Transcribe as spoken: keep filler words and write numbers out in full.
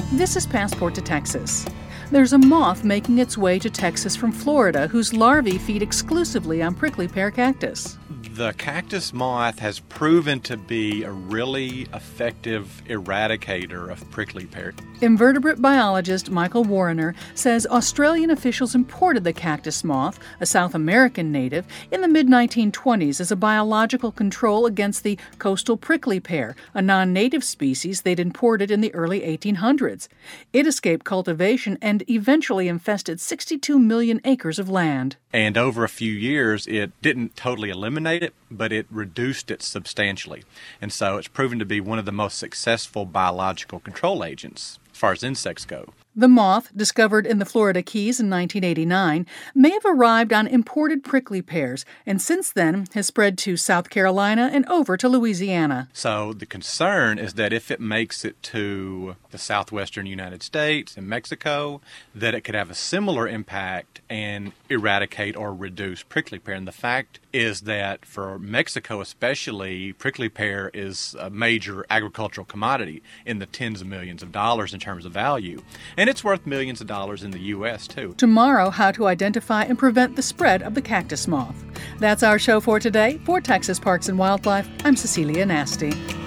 This is Passport to Texas. There's a moth making its way to Texas from Florida whose larvae feed exclusively on prickly pear cactus. The cactus moth has proven to be a really effective eradicator of prickly pear. Invertebrate biologist Michael Warriner says Australian officials imported the cactus moth, a South American native, in the mid nineteen twenties as a biological control against the coastal prickly pear, a non-native species they'd imported in the early eighteen hundreds. It escaped cultivation and eventually infested sixty-two million acres of land. And over a few years, it didn't totally eliminate it, but it reduced it substantially. And so it's proven to be one of the most successful biological control agents as far as insects go. The moth, discovered in the Florida Keys in nineteen eighty-nine, may have arrived on imported prickly pears and since then has spread to South Carolina and over to Louisiana. So the concern is that if it makes it to the southwestern United States and Mexico, that it could have a similar impact and eradicate or reduce prickly pear. And the fact is that for Mexico especially, prickly pear is a major agricultural commodity in the tens of millions of dollars in terms of value. And it's worth millions of dollars in the U S, too. Tomorrow, how to identify and prevent the spread of the cactus moth. That's our show for today. For Texas Parks and Wildlife, I'm Cecilia Nasty.